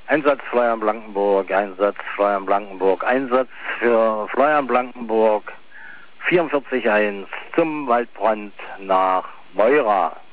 Einsatz Florian Blankenburg, Einsatz Florian Blankenburg, Einsatz für Florian Blankenburg, 44.1 zum Waldbrand nach Meura.